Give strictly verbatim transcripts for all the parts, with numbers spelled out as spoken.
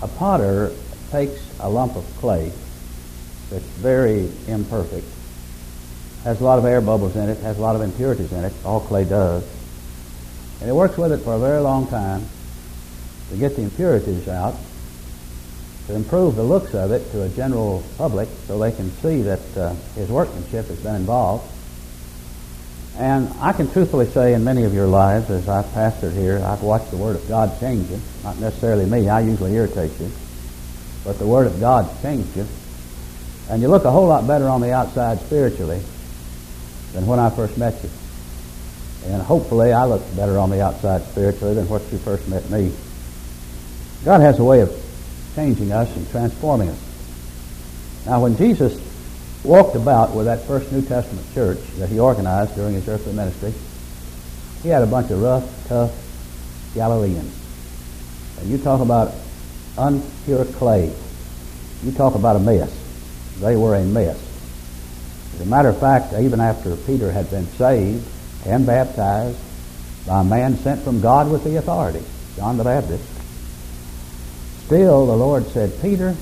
A potter takes a lump of clay that's very imperfect, has a lot of air bubbles in it, has a lot of impurities in it, all clay does, and he works with it for a very long time to get the impurities out, to improve the looks of it to a general public so they can see that uh, his workmanship has been involved. And I can truthfully say in many of your lives, as I've pastored here, I've watched the Word of God change you. Not necessarily me, I usually irritate you, but the Word of God changed you. And you look a whole lot better on the outside spiritually than when I first met you. And hopefully I look better on the outside spiritually than when you first met me. God has a way of changing us and transforming us. Now, when Jesus walked about with that first New Testament church that he organized during his earthly ministry, he had a bunch of rough, tough Galileans. And you talk about unpure clay. You talk about a mess. They were a mess. As a matter of fact, even after Peter had been saved and baptized by a man sent from God with the authority, John the Baptist, still the Lord said, Peter,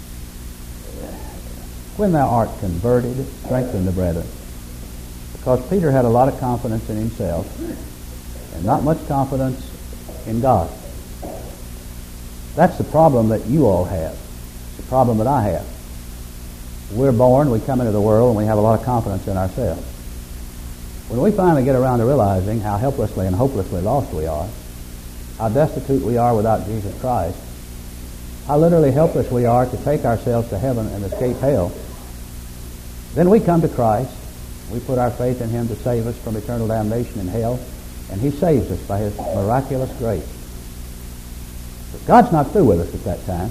when thou art converted, strengthen the brethren. Because Peter had a lot of confidence in himself and not much confidence in God. That's the problem that you all have. It's the problem that I have. We're born, we come into the world, and we have a lot of confidence in ourselves. When we finally get around to realizing how helplessly and hopelessly lost we are, how destitute we are without Jesus Christ, how literally helpless we are to take ourselves to heaven and escape hell, then we come to Christ. We put our faith in Him to save us from eternal damnation in hell, and He saves us by His miraculous grace. But God's not through with us at that time.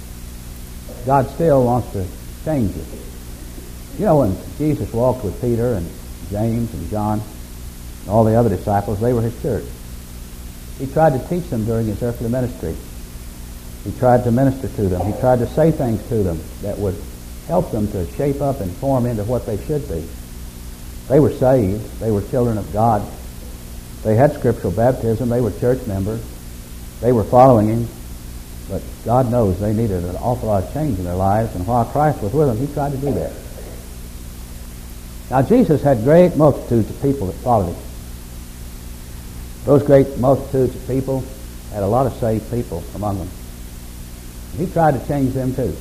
God still wants to change us. You know, when Jesus walked with Peter and James and John and all the other disciples, they were His church. He tried to teach them during His earthly ministry. He tried to minister to them. He tried to say things to them that would help them to shape up and form into what they should be. They were saved. They were children of God. They had scriptural baptism. They were church members. They were following Him. But God knows they needed an awful lot of change in their lives, and while Christ was with them, He tried to do that. Now, Jesus had great multitudes of people that followed Him. Those great multitudes of people had a lot of saved people among them. He tried to change them too.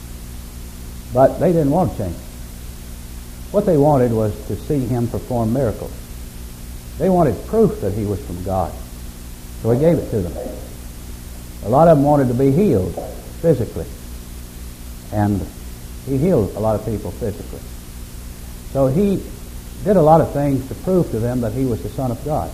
But they didn't want to change. What they wanted was to see Him perform miracles. They wanted proof that He was from God. So He gave it to them. A lot of them wanted to be healed physically. And He healed a lot of people physically. So He did a lot of things to prove to them that He was the Son of God.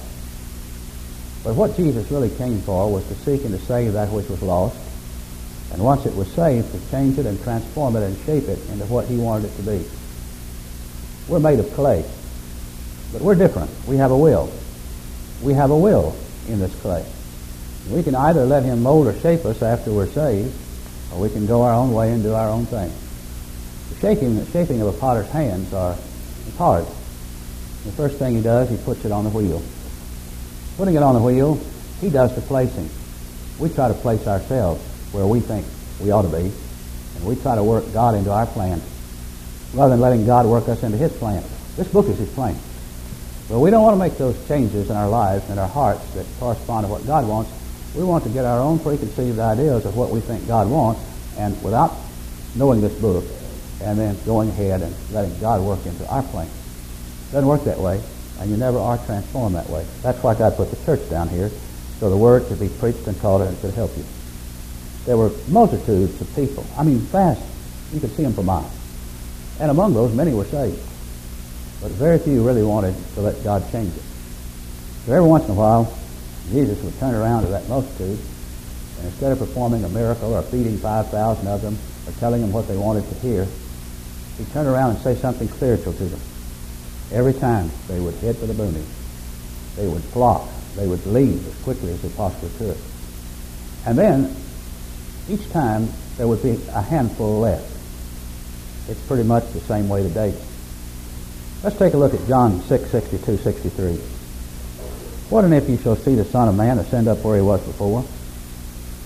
But what Jesus really came for was to seek and to save that which was lost. And once it was saved, to change it and transform it and shape it into what He wanted it to be. We're made of clay. But we're different. We have a will. We have a will in this clay. We can either let Him mold or shape us after we're saved, or we can go our own way and do our own thing. The shaping, the shaping of a potter's hands are hard. The first thing he does, he puts it on the wheel. Putting it on the wheel, he does the placing. We try to place ourselves where we think we ought to be, and we try to work God into our plan, rather than letting God work us into His plan. This book is His plan. But we don't want to make those changes in our lives and our hearts that correspond to what God wants. We want to get our own preconceived ideas of what we think God wants, and without knowing this book, and then going ahead and letting God work into our plan. It doesn't work that way, and you never are transformed that way. That's why God put the church down here, so the Word could be preached and taught and could help you. There were multitudes of people. I mean, vast. You could see them for miles. And among those, many were saved. But very few really wanted to let God change it. So every once in a while, Jesus would turn around to that multitude, and instead of performing a miracle or feeding five thousand of them or telling them what they wanted to hear, he'd turn around and say something spiritual to them. Every time they would head for the boonies. They would flock. They would leave as quickly as they possibly could. And then, each time, there would be a handful left. It's pretty much the same way today. Let's take a look at John six, sixty-two, sixty-three. What and if you shall see the Son of Man ascend up where He was before?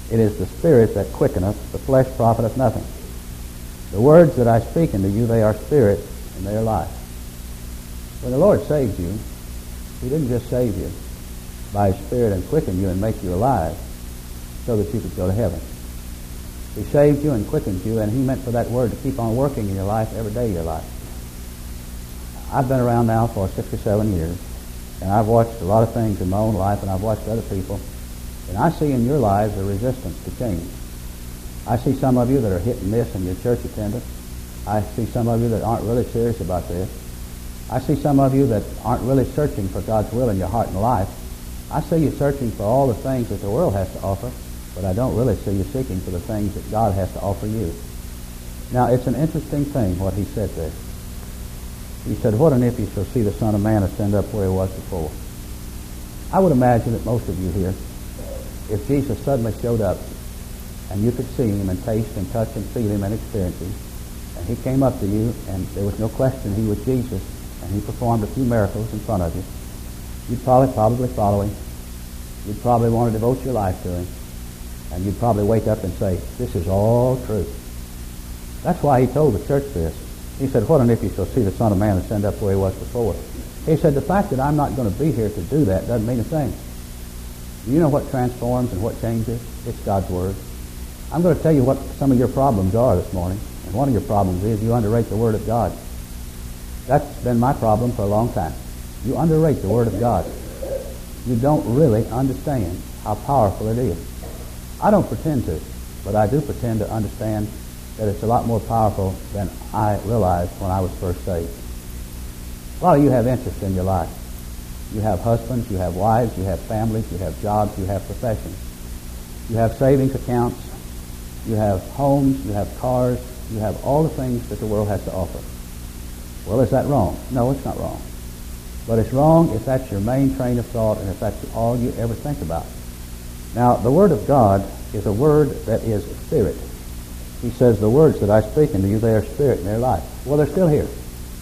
It is the Spirit that quickeneth, the flesh profiteth nothing. The words that I speak unto you, they are spirit, and they are life. When the Lord saved you, He didn't just save you by His Spirit and quicken you and make you alive so that you could go to heaven. He saved you and quickened you, and He meant for that Word to keep on working in your life every day of your life. I've been around now for sixty-seven years, and I've watched a lot of things in my own life, and I've watched other people, and I see in your lives a resistance to change. I see some of you that are hit and miss in your church attendance. I see some of you that aren't really serious about this. I see some of you that aren't really searching for God's will in your heart and life. I see you searching for all the things that the world has to offer, but I don't really see you seeking for the things that God has to offer you. Now, it's an interesting thing what He said there. He said, what and if you shall see the Son of Man ascend up where He was before? I would imagine that most of you here, if Jesus suddenly showed up and you could see Him and taste and touch and feel Him and experience Him, and He came up to you and there was no question He was Jesus, and He performed a few miracles in front of you, you'd probably probably follow Him. You'd probably want to devote your life to Him, and you'd probably wake up and say, this is all true. That's why He told the church this. He said, what and if you shall see the Son of Man ascend up where He was before? He said, the fact that I'm not going to be here to do that doesn't mean a thing. You know what transforms and what changes? It's God's Word. I'm going to tell you what some of your problems are this morning, and one of your problems is you underrate the Word of God. That's been my problem for a long time. You underrate the Word of God. You don't really understand how powerful it is. I don't pretend to, but I do pretend to understand that it's a lot more powerful than I realized when I was first saved. A lot of you have interest in your life. You have husbands, you have wives, you have families, you have jobs, you have professions. You have savings accounts, you have homes, you have cars, you have all the things that the world has to offer. Well, is that wrong? No, it's not wrong. But it's wrong if that's your main train of thought and if that's all you ever think about. Now, the Word of God is a Word that is spirit. He says, the words that I speak unto you, they are spirit and they're life. Well, they're still here.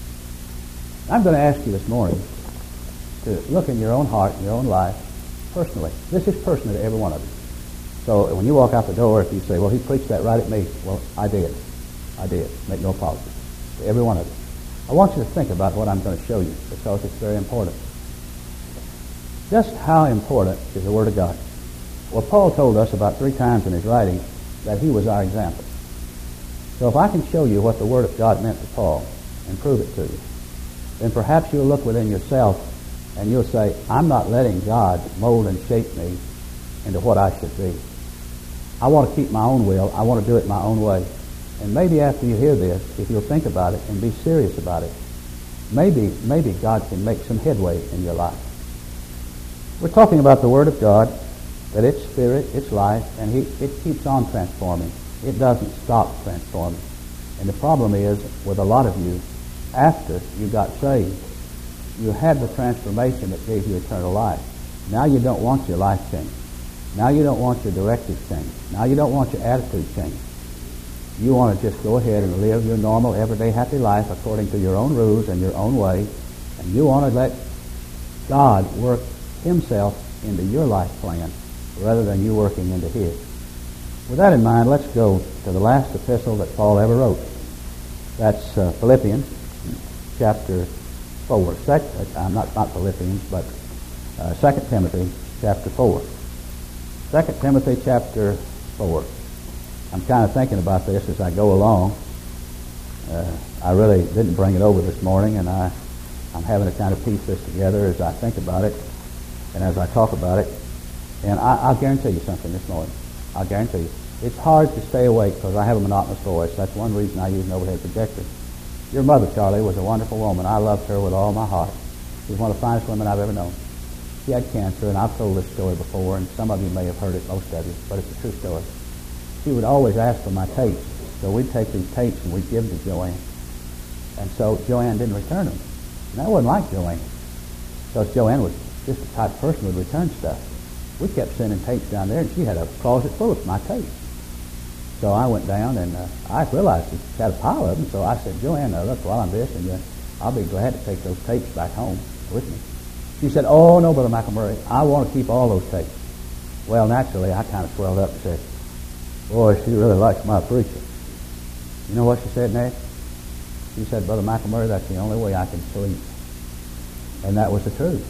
I'm going to ask you this morning to look in your own heart and your own life personally. This is personal to every one of you. So when you walk out the door, if you say, well, he preached that right at me, well, I did. I did. Make no apology. To every one of you. I want you to think about what I'm going to show you because it's very important. Just how important is the Word of God? Well, Paul told us about three times in his writing that he was our example. So if I can show you what the Word of God meant to Paul and prove it to you, then perhaps you'll look within yourself and you'll say, I'm not letting God mold and shape me into what I should be. I want to keep my own will. I want to do it my own way. And maybe after you hear this, if you'll think about it and be serious about it, maybe maybe God can make some headway in your life. We're talking about the Word of God, that it's spirit, it's life, and he, it keeps on transforming. It doesn't stop transforming. And the problem is, with a lot of you, after you got saved, you had the transformation that gave you eternal life. Now you don't want your life changed. Now you don't want your directives changed. Now you don't want your attitude changed. You want to just go ahead and live your normal, everyday, happy life according to your own rules and your own way. And you want to let God work Himself into your life plan rather than you working into His. With that in mind, let's go to the last epistle that Paul ever wrote. That's uh, Philippians chapter four. Sec- uh, not, not Philippians, but uh, Second Timothy chapter four. Second Timothy chapter four. I'm kind of thinking about this as I go along. Uh, I really didn't bring it over this morning, and I, I'm having to kind of piece this together as I think about it and as I talk about it. And I, I'll guarantee you something this morning. I'll guarantee you. It's hard to stay awake because I have a monotonous voice. That's one reason I use an overhead projector. Your mother, Charlie, was a wonderful woman. I loved her with all my heart. She was one of the finest women I've ever known. She had cancer, and I've told this story before, and some of you may have heard it, most of you, but it's a true story. She would always ask for my tapes, so we'd take these tapes and we'd give them to Joanne. And so Joanne didn't return them. And I wasn't like Joanne, because Joanne was just the type of person who would return stuff. We kept sending tapes down there, and she had a closet full of my tapes. So I went down, and uh, I realized she had a pile of them, so I said, Joanne, uh, look, while I'm visiting you, I'll be glad to take those tapes back home with me. She said, oh, no, Brother McElmurray, I want to keep all those tapes. Well, naturally, I kind of swelled up and said, Boy, she really likes my preacher. You know what she said next? She said, Brother McElmurray, that's the only way I can sleep. And that was the truth.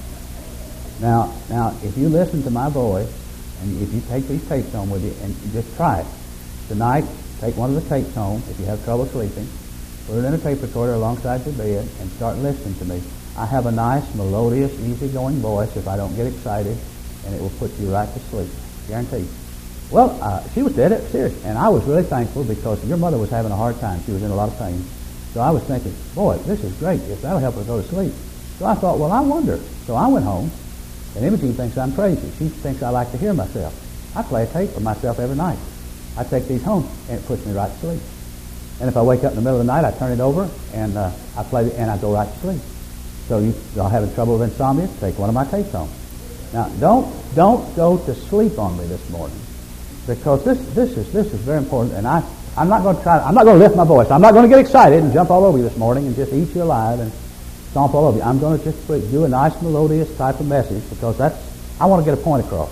Now, now, if you listen to my voice, and if you take these tapes home with you, and you just try it. Tonight, take one of the tapes home, if you have trouble sleeping, put it in a tape recorder alongside your bed, and start listening to me. I have a nice, melodious, easygoing voice if I don't get excited, and it will put you right to sleep. Guaranteed. Well, uh, she was dead serious, and I was really thankful because your mother was having a hard time. She was in a lot of pain. So I was thinking, boy, this is great. If that'll help her go to sleep. So I thought, well, I wonder. So I went home, and Imogene thinks I'm crazy. She thinks I like to hear myself. I play a tape of myself every night. I take these home, and it puts me right to sleep. And if I wake up in the middle of the night, I turn it over, and uh, I play, and I go right to sleep. So you, y'all having trouble with insomnia? Take one of my tapes home. Now, don't don't go to sleep on me this morning, because this this is this is very important. And I I'm not going to try. I'm not going to lift my voice. I'm not going to get excited and jump all over you this morning and just eat you alive and stomp all over you. I'm going to just do a nice melodious type of message because that's I want to get a point across.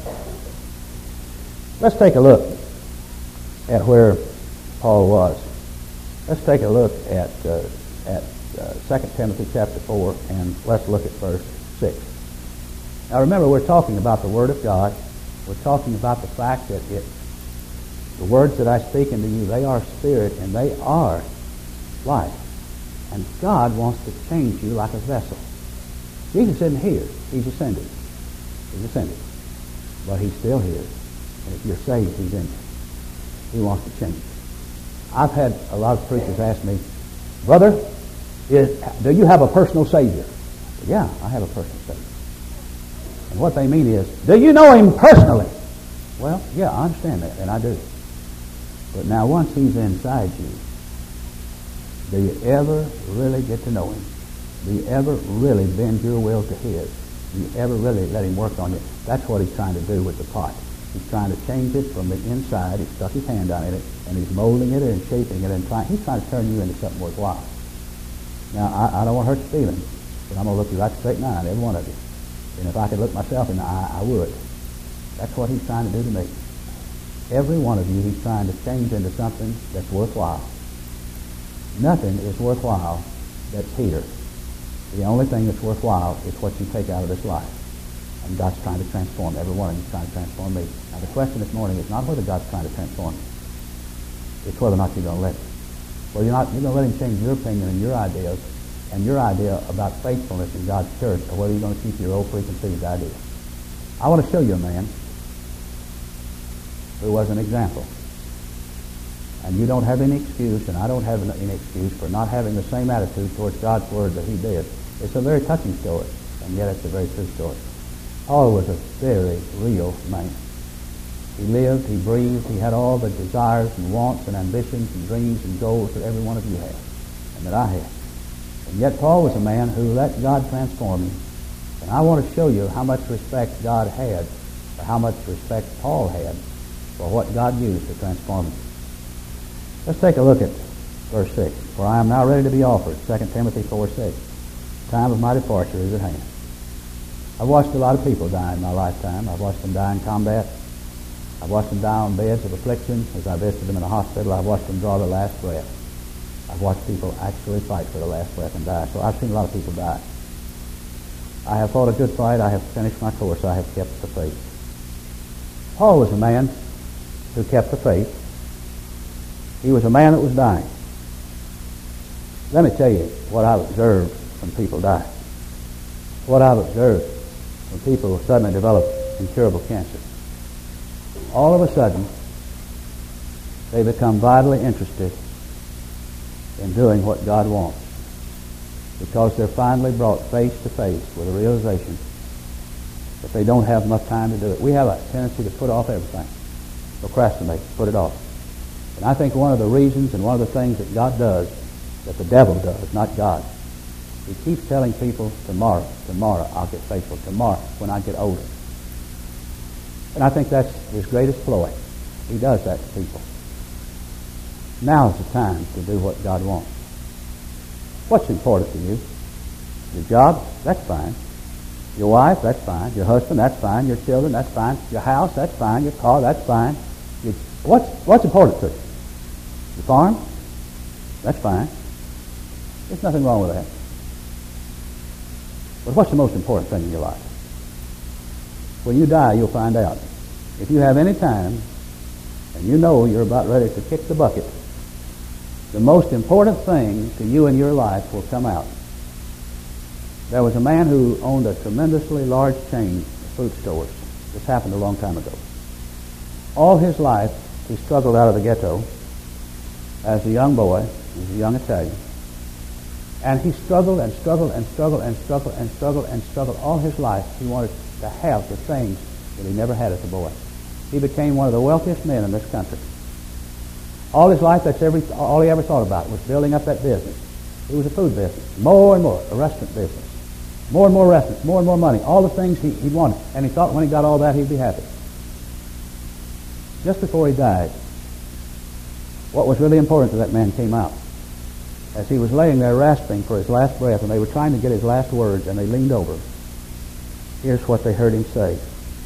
Let's take a look at where Paul was. Let's take a look at uh, at uh, Second Timothy chapter four, and let's look at verse six. Now remember, we're talking about the Word of God. We're talking about the fact that it, the words that I speak unto you, they are spirit and they are life. And God wants to change you like a vessel. Jesus isn't here. He's ascended. He's ascended. But He's still here. And if you're saved, He's in you. He wants to change you. I've had a lot of preachers ask me, Brother, is, do you have a personal Savior? Yeah, I have a personal Savior. And what they mean is, do you know Him personally? Well, yeah, I understand that, and I do. But now once He's inside you, do you ever really get to know Him? Do you ever really bend your will to His? Do you ever really let Him work on you? That's what He's trying to do with the pot. He's trying to change it from the inside. He's stuck His hand on it, and He's molding it and shaping it, and trying, He's trying to turn you into something worthwhile. Now, I, I don't want to hurt your feelings, but I'm going to look you right straight in the eye, every one of you. And if I could look myself in the eye, I would. That's what He's trying to do to me. Every one of you, He's trying to change into something that's worthwhile. Nothing is worthwhile that's here. The only thing that's worthwhile is what you take out of this life. And God's trying to transform every one of you. He's trying to transform me. Now the question this morning is not whether God's trying to transform you. It's whether or not you're going to let Him. Well, you're not. You're going to let Him change your opinion and your ideas and your idea about faithfulness in God's church, or whether you're going to keep your old preconceived ideas. I want to show you a man who was an example. And you don't have any excuse, and I don't have any excuse for not having the same attitude towards God's Word that he did. It's a very touching story, and yet it's a very true story. Paul was a very real man. He lived, he breathed, he had all the desires and wants and ambitions and dreams and goals that every one of you have, and that I have. And yet Paul was a man who let God transform him. And I want to show you how much respect God had, or how much respect Paul had for what God used to transform him. Let's take a look at verse six. For I am now ready to be offered, Second Timothy four six. The time of my departure is at hand. I've watched a lot of people die in my lifetime. I've watched them die in combat. I've watched them die on beds of affliction as I visited them in a hospital. I've watched them draw their last breath. I've watched people actually fight for the last breath and die. So I've seen a lot of people die. I have fought a good fight. I have finished my course. I have kept the faith. Paul was a man who kept the faith. He was a man that was dying. Let me tell you what I've observed when people die. What I've observed when people suddenly develop incurable cancer. All of a sudden, they become vitally interested in doing what God wants, because they're finally brought face to face with a realization that they don't have enough time to do it. We have a tendency to put off everything, procrastinate, put it off. And I think one of the reasons and one of the things that God does, that the devil does, not God, he keeps telling people, tomorrow, tomorrow, I'll get faithful, tomorrow, when I get older. And I think that's his greatest ploy. He does that to people. Now's the time to do what God wants. What's important to you? Your job? That's fine. Your wife? That's fine. Your husband? That's fine. Your children? That's fine. Your house? That's fine. Your car? That's fine. Your What's, what's important to you? The farm? That's fine. There's nothing wrong with that. But what's the most important thing in your life? When you die, you'll find out. If you have any time, and you know you're about ready to kick the bucket, the most important thing to you in your life will come out. There was a man who owned a tremendously large chain of food stores. This happened a long time ago. All his life, he struggled out of the ghetto as a young boy, as a young Italian. And he struggled and struggled and struggled and struggled and struggled and struggled all his life. He wanted to have the things that he never had as a boy. He became one of the wealthiest men in this country. All his life, that's every, all he ever thought about was building up that business. It was a food business, more and more, a restaurant business. More and more restaurants, more and more money, all the things he, he wanted. And he thought when he got all that, he'd be happy. Just before he died, what was really important to that man came out. As he was laying there rasping for his last breath, and they were trying to get his last words, and they leaned over. Here's what they heard him say.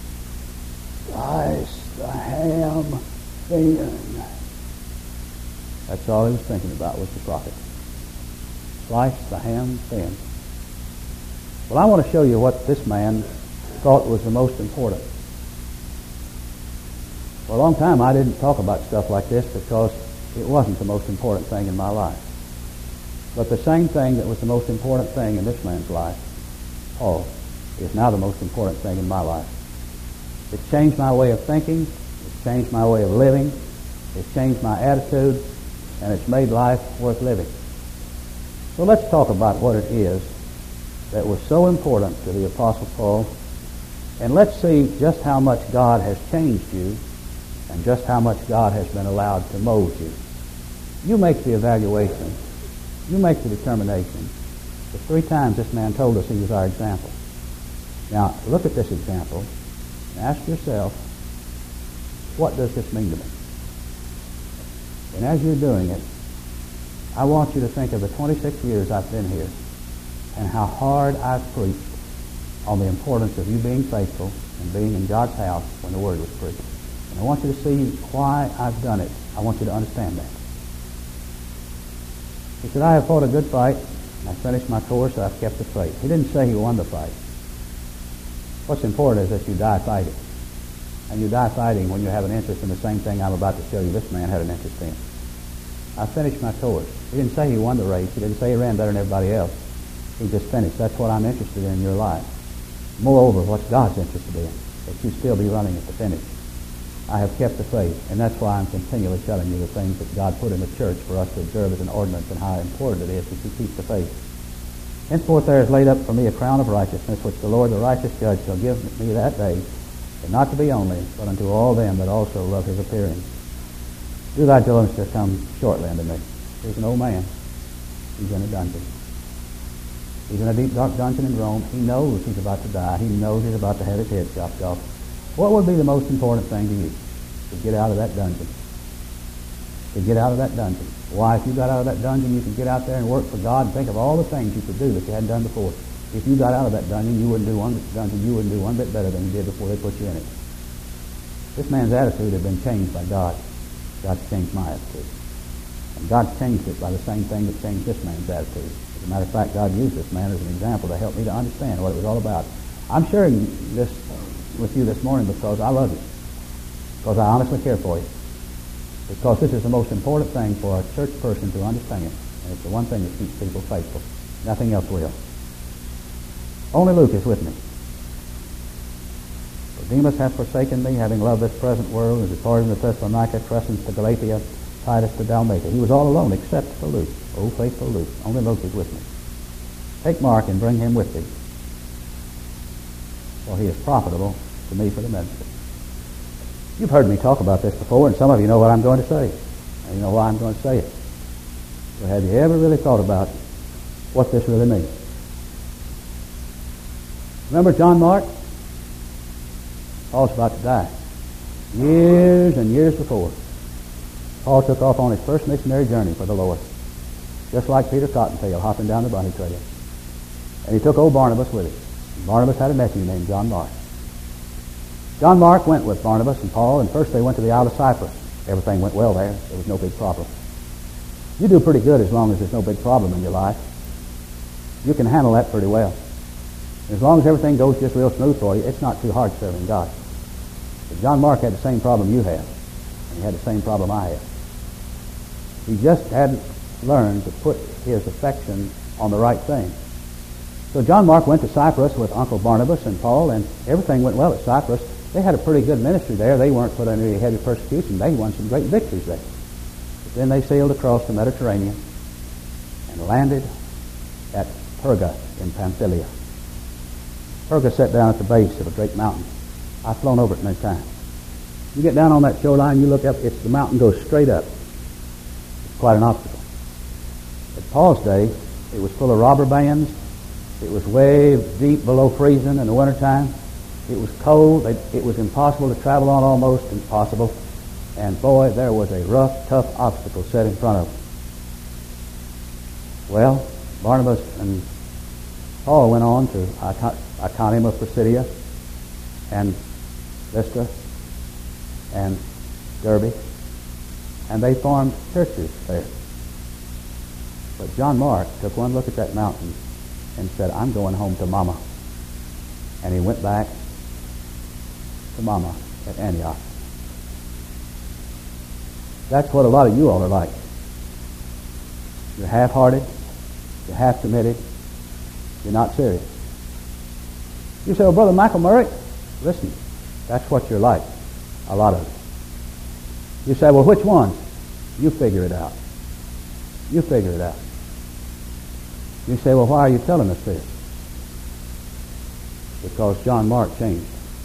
Slice the ham thin. That's all he was thinking about was the profit. Slice the ham thin. Well, I want to show you what this man thought was the most important. For a long time, I didn't talk about stuff like this because it wasn't the most important thing in my life. But the same thing that was the most important thing in this man's life, Paul, is now the most important thing in my life. It's changed my way of thinking. It's changed my way of living. It's changed my attitude. And it's made life worth living. So let's talk about what it is that was so important to the Apostle Paul. And let's see just how much God has changed you and just how much God has been allowed to mold you. You make the evaluation. You make the determination. The three times this man told us he was our example. Now, look at this example and ask yourself, what does this mean to me? And as you're doing it, I want you to think of the twenty-six years I've been here and how hard I've preached on the importance of you being faithful and being in God's house when the Word was preached. And I want you to see why I've done it. I want you to understand that. He said, I have fought a good fight. I finished my course. I've kept the faith. He didn't say he won the fight. What's important is that you die fighting. And you die fighting when you have an interest in the same thing I'm about to show you this man had an interest in. I finished my course. He didn't say he won the race. He didn't say he ran better than everybody else. He just finished. That's what I'm interested in in your life. Moreover, what's God's interested in? That you still be running at the finish. I have kept the faith, and that's why I'm continually telling you the things that God put in the church for us to observe as an ordinance and how important it is that you keep the faith. Henceforth there is laid up for me a crown of righteousness, which the Lord, the righteous judge, shall give me that day, and not to be only, but unto all them that also love his appearing. Do thy diligence to come shortly unto me. There's an old man. He's in a dungeon. He's in a deep, dark dungeon in Rome. He knows he's about to die. He knows he's about to have his head chopped off. What would be the most important thing to you? To get out of that dungeon. To get out of that dungeon. Why, if you got out of that dungeon, you could get out there and work for God and think of all the things you could do that you hadn't done before. If you got out of that dungeon, you wouldn't do one dungeon, you wouldn't do one bit better than you did before they put you in it. This man's attitude had been changed by God. God's changed my attitude. And God changed it by the same thing that changed this man's attitude. As a matter of fact, God used this man as an example to help me to understand what it was all about. I'm sharing this with you this morning because I love you. Because I honestly care for you. Because this is the most important thing for a church person to understand. And it's the one thing that keeps people faithful. Nothing else will. Only Luke is with me. For Demas hath forsaken me, having loved this present world, and departed to Thessalonica, Crescens to Galatia, Titus to Dalmatia. He was all alone except for Luke. Oh, faithful Luke. Only Luke is with me. Take Mark and bring him with thee, for he is profitable to me for the ministry. You've heard me talk about this before, and some of you know what I'm going to say. And you know why I'm going to say it. So have you ever really thought about what this really means? Remember John Mark? Paul's about to die. Years and years before, Paul took off on his first missionary journey for the Lord. Just like Peter Cottontail hopping down the bunny trail. And he took old Barnabas with him. Barnabas had a nephew named John Mark. John Mark went with Barnabas and Paul, and first they went to the Isle of Cyprus. everything went well there. There was no big problem. You do pretty good as long as there's no big problem in your life. You can handle that pretty well. As long as everything goes just real smooth for you, it's not too hard serving God. But John Mark had the same problem you have, and he had the same problem I have. He just hadn't learned to put his affection on the right thing. So John Mark went to Cyprus with Uncle Barnabas and Paul, and everything went well at Cyprus. They had a pretty good ministry there. They weren't put under any heavy persecution. They won some great victories there. But then they sailed across the Mediterranean and landed at Perga in Pamphylia. Perga sat down at the base of a great mountain. I've flown over it many times. You get down on that shoreline, you look up, it's the mountain goes straight up. It's quite an obstacle. At Paul's day, it was full of robber bands. It was way deep below freezing in the wintertime. It was cold. It was impossible to travel on, almost impossible. And boy, there was a rough, tough obstacle set in front of them. Well, Barnabas and Paul went on to Iconium of Pisidia and Lystra and Derbe, and they formed churches there. But John Mark took one look at that mountain and said, I'm going home to Mama. And he went back to Mama at Antioch. That's what a lot of you all are like. You're half-hearted, you're half-committed, you're not serious. You say, well, Brother Michael Murray, listen, that's what you're like, a lot of it. You say, well, which one? You figure it out. You figure it out. You say, well, why are you telling us this? Because John Mark changed.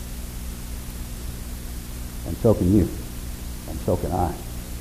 And so can you. And so can I.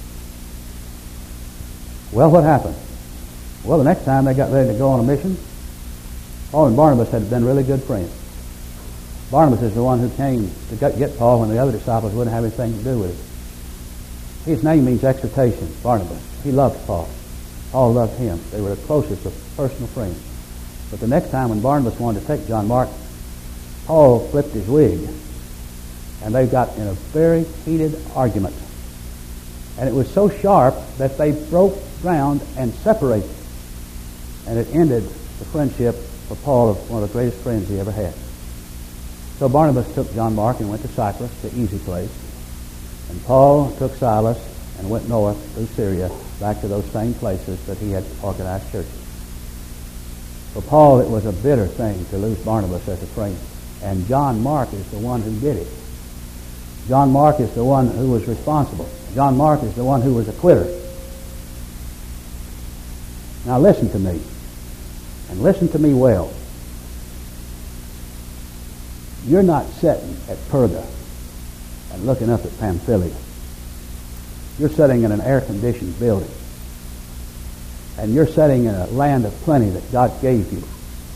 Well, what happened? Well, the next time they got ready to go on a mission, Paul and Barnabas had been really good friends. Barnabas is the one who came to get Paul when the other disciples wouldn't have anything to do with it. His name means exhortation, Barnabas. He loved Paul. Paul loved him. They were the closest of personal friends. But the next time when Barnabas wanted to take John Mark, Paul flipped his wig, and they got in a very heated argument. And it was so sharp that they broke ground and separated. And it ended the friendship for Paul of one of the greatest friends he ever had. So Barnabas took John Mark and went to Cyprus, the easy place. And Paul took Silas and went north through Syria, back to those same places that he had organized churches. For Paul, it was a bitter thing to lose Barnabas as a friend. And John Mark is the one who did it. John Mark is the one who was responsible. John Mark is the one who was a quitter. Now listen to me, and listen to me well. You're not sitting at Perga and looking up at Pamphylia. You're sitting in an air-conditioned building. And you're sitting in a land of plenty that God gave you.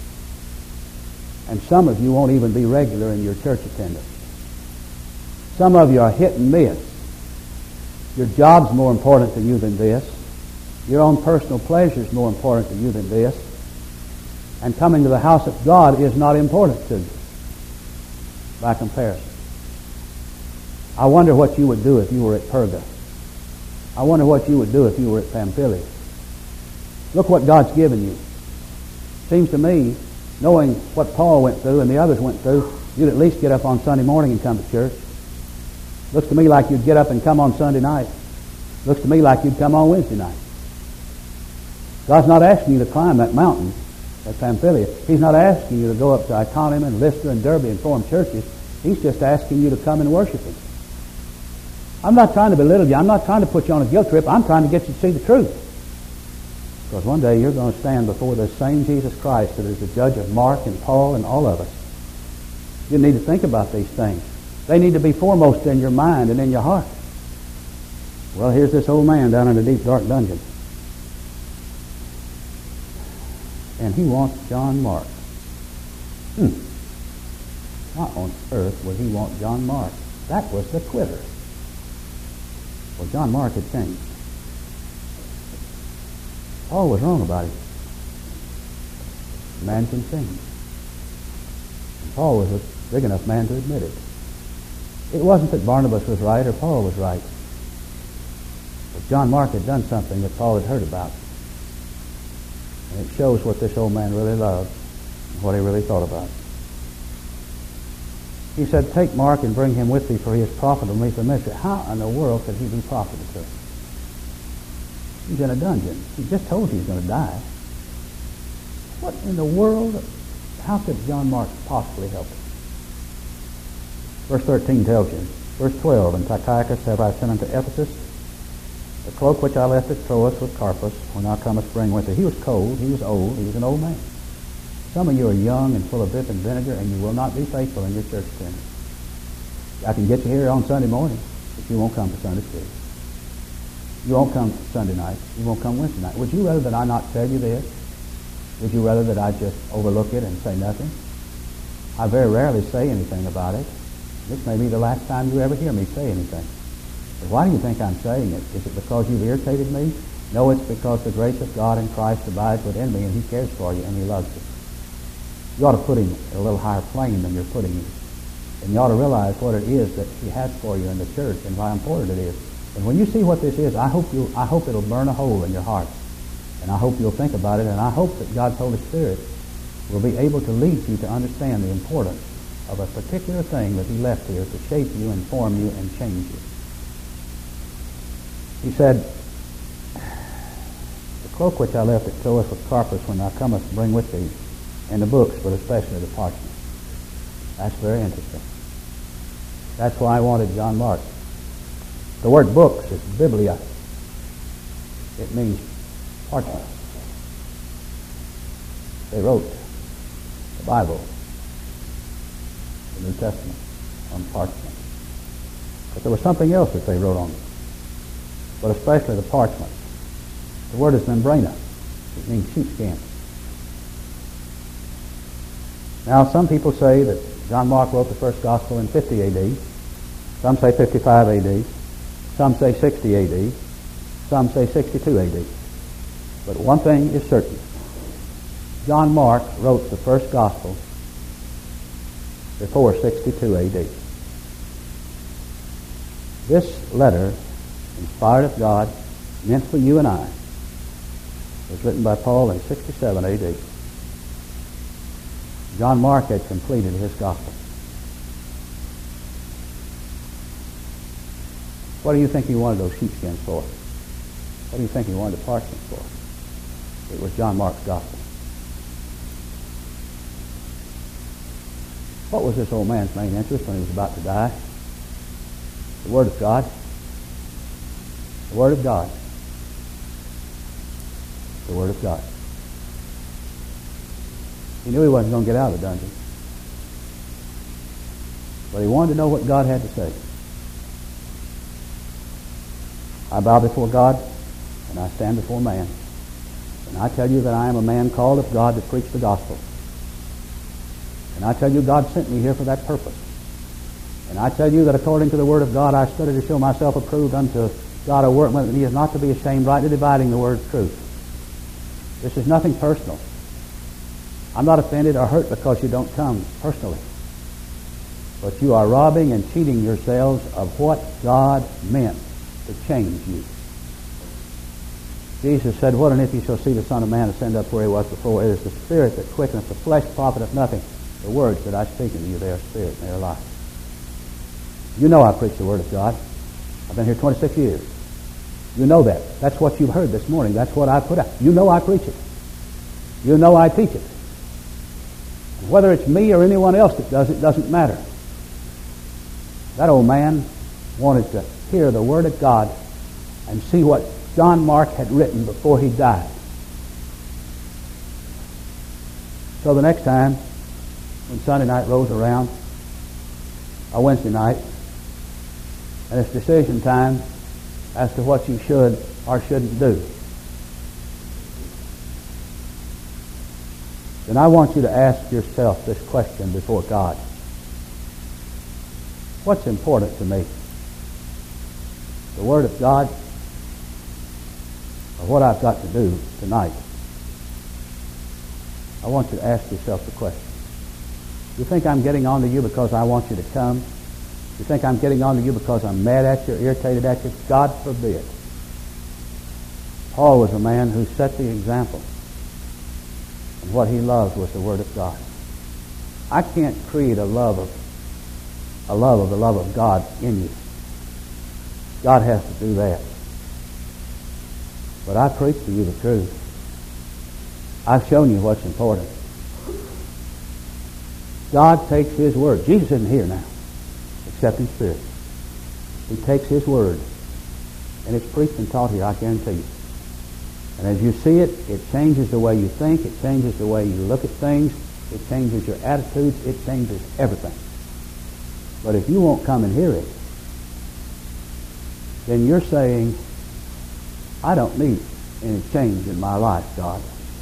And some of you won't even be regular in your church attendance. Some of you are hit and miss. Your job's more important to you than this. Your own personal pleasure is more important to you than this. And coming to the house of God is not important to you by comparison. I wonder what you would do if you were at Perga. I wonder what you would do if you were at Pamphylia. Look what God's given you. Seems to me, knowing what Paul went through and the others went through, you'd at least get up on Sunday morning and come to church. Looks to me like you'd get up and come on Sunday night. Looks to me like you'd come on Wednesday night. God's not asking you to climb that mountain at Pamphylia. He's not asking you to go up to Iconium and Lystra and Derbe and form churches. He's just asking you to come and worship Him. I'm not trying to belittle you. I'm not trying to put you on a guilt trip. I'm trying to get you to see the truth. Because one day you're going to stand before the same Jesus Christ that is the judge of Mark and Paul and all of us. You need to think about these things. They need to be foremost in your mind and in your heart. Well, here's this old man down in a deep, dark dungeon. And he wants John Mark. Hmm. Why on earth would he want John Mark? That was the quitter. Well, John Mark had changed. Paul was wrong about him. Man can change. And Paul was a big enough man to admit it. It wasn't that Barnabas was right or Paul was right. John Mark had done something that Paul had heard about. And it shows what this old man really loved and what he really thought about. He said, take Mark and bring him with thee, for he is profitable to me for ministry. How in the world could he be profitable to him? He's in a dungeon. He just told you he's going to die. What in the world? How could John Mark possibly help him? Verse thirteen tells you. Verse twelve, and Tychicus have I sent unto Ephesus, the cloak which I left at Troas with Carpus, when thou comest bring with thee. He was cold, he was old, he was an old man. Some of you are young and full of dip and vinegar, and you will not be faithful in your church attendance. I can get you here on Sunday morning, but you won't come for Sunday school. You won't come Sunday night. You won't come Wednesday night. Would you rather that I not tell you this? Would you rather that I just overlook it and say nothing? I very rarely say anything about it. This may be the last time you ever hear me say anything. But why do you think I'm saying it? Is it because you've irritated me? No, it's because the grace of God in Christ abides within me, and He cares for you, and He loves you. You ought to put Him in a little higher plane than you're putting Him. And you ought to realize what it is that He has for you in the church and how important it is. And when you see what this is, I hope you, I hope it'll burn a hole in your heart. And I hope you'll think about it, and I hope that God's Holy Spirit will be able to lead you to understand the importance of a particular thing that He left here to shape you, inform you, and change you. He said, the cloak which I left at Troas with Carpus, when thou comest, bring with thee, and the books, but especially the parchment. That's very interesting. That's why I wanted John Mark. The word books is biblia. It means parchment. They wrote the Bible, the New Testament, on parchment. But there was something else that they wrote on it, but especially the parchment. The word is membrana. It means sheepskin. Now, some people say that John Mark wrote the first gospel in fifty A D. Some say fifty-five A D. Some say sixty A D. Some say sixty-two A D. But one thing is certain. John Mark wrote the first gospel before sixty-two A D. This letter, inspired of God, meant for you and I, was written by Paul in sixty-seven A D. John Mark had completed his gospel. What do you think he wanted those sheepskins for? What do you think he wanted the parchment for? It was John Mark's gospel. What was this old man's main interest when he was about to die? The Word of God. The Word of God. The Word of God. He knew he wasn't going to get out of the dungeon. But he wanted to know what God had to say. I bow before God, and I stand before man. And I tell you that I am a man called of God to preach the gospel. And I tell you God sent me here for that purpose. And I tell you that according to the Word of God, I study to show myself approved unto God, a workman, and He is not to be ashamed, rightly dividing the word of truth. This is nothing personal. I'm not offended or hurt because you don't come personally. But you are robbing and cheating yourselves of what God meant to change you. Jesus said, what and if you shall see the Son of Man ascend up where He was before? It is the Spirit that quickeneth, the flesh profiteth nothing. The words that I speak unto you, they are spirit and they are life. You know I preach the Word of God. I've been here twenty-six years. You know that. That's what you've heard this morning. That's what I put out. You know I preach it. You know I teach it. Whether it's me or anyone else that does it, doesn't matter. That old man wanted to hear the Word of God and see what John Mark had written before he died. So the next time, when Sunday night rolls around, or Wednesday night, and it's decision time as to what you should or shouldn't do, then I want you to ask yourself this question before God. What's important to me? The Word of God or what I've got to do tonight? I want you to ask yourself the question. You think I'm getting on to you because I want you to come? You think I'm getting on to you because I'm mad at you or irritated at you? God forbid. Paul was a man who set the example. And what he loved was the Word of God. I can't create a love of a love of the love of God in you. God has to do that. But I preach to you the truth. I've shown you what's important. God takes His Word. Jesus isn't here now, except in spirit. He takes His Word, and it's preached and taught here, I guarantee you. And as you see it, it changes the way you think, it changes the way you look at things, it changes your attitudes, it changes everything. But if you won't come and hear it, then you're saying, I don't need any change in my life, God.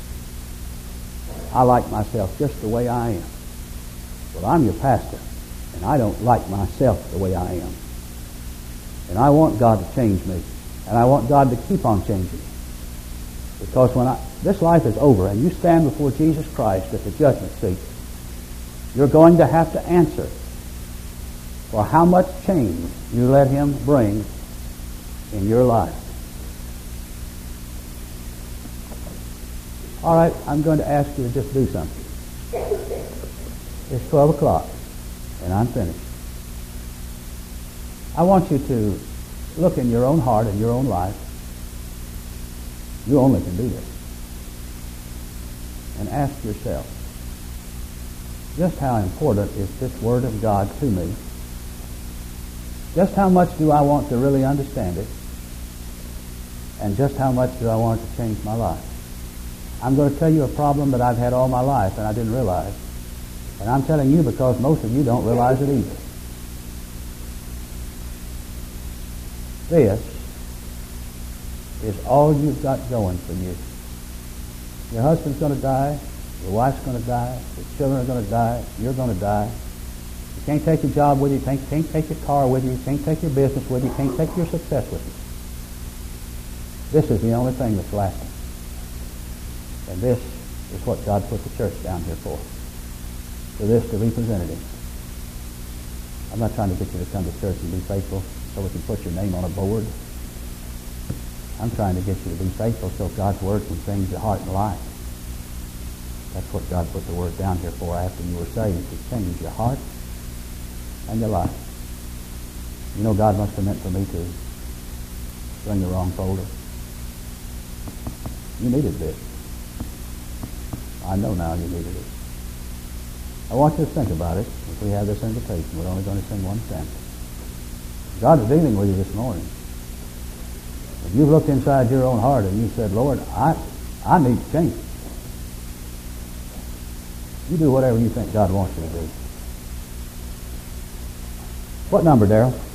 I like myself just the way I am. Well, I'm your pastor, and I don't like myself the way I am. And I want God to change me, and I want God to keep on changing me. Because when I, this life is over, and you stand before Jesus Christ at the judgment seat, you're going to have to answer for how much change you let Him bring in your life. All right, I'm going to ask you to just do something. It's twelve o'clock, and I'm finished. I want you to look in your own heart and your own life. You only can do this. And ask yourself, just how important is this Word of God to me? Just how much do I want to really understand it? And just how much do I want it to change my life? I'm going to tell you a problem that I've had all my life and I didn't realize. And I'm telling you because most of you don't realize it either. This is all you've got going for you. Your husband's going to die. Your wife's going to die. Your children are going to die. You're going to die. You can't take your job with you. You can't, can't take your car with you. You can't take your business with you. You can't take your success with you. This is the only thing that's lasting. And this is what God put the church down here for. For this to represent Him. I'm not trying to get you to come to church and be faithful so we can put your name on a board. I'm trying to get you to be faithful so God's Word can change your heart and life. That's what God put the Word down here for after you were saved, to change your heart and your life. You know, God must have meant for me to bring the wrong folder. You needed this. I know now you needed it. I want you to think about it. If we have this invitation, we're only going to sing one stanza. God is dealing with you this morning. If you've looked inside your own heart and you said, Lord, I, I need to change. You do whatever you think God wants you to do. What number, Darrell?